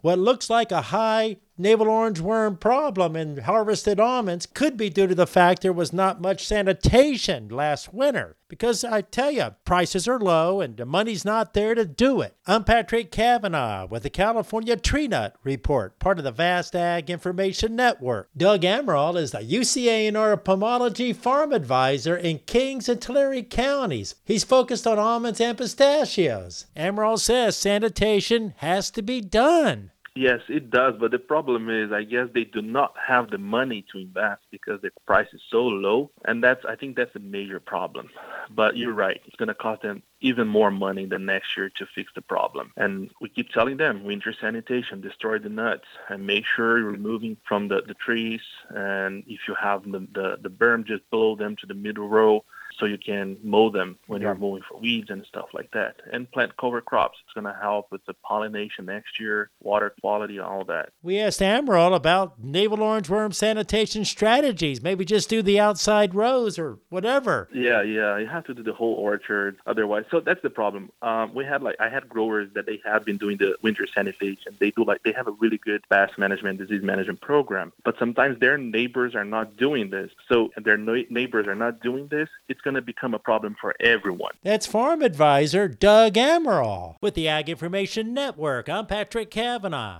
What looks like a high navel orange worm problem in harvested almonds could be due to the fact there was not much sanitation last winter. Because I tell you, prices are low and the money's not there to do it. I'm Patrick Cavanaugh with the California Tree Nut Report, part of the Vast Ag Information Network. Doug Amaral is the UCA&R Pomology Farm Advisor in Kings and Tulare counties. He's focused on almonds and pistachios. Amaral says sanitation has to be done. Yes, it does, but the problem is, I guess they do not have the money to invest because the price is so low, and I think that's a major problem. But you're right, it's going to cost them even more money than next year to fix the problem. And we keep telling them, winter sanitation, destroy the nuts, and make sure you're removing from the trees, and if you have the berm, just below them to the middle row, so you can mow them when you're mowing for weeds and stuff like that. And plant cover crops. It's going to help with the pollination next year, water quality, all that. We asked Amaral about navel orange worm sanitation strategies. Maybe just do the outside rows or whatever. Yeah. You have to do the whole orchard otherwise. So that's the problem. I had growers that they have been doing the winter sanitation. They have a really good pest management, disease management program. But sometimes their neighbors are not doing this. So their neighbors are not doing this. It's going to become a problem for everyone. That's Farm Advisor Doug Amaral with the Ag Information Network. I'm Patrick Cavanaugh.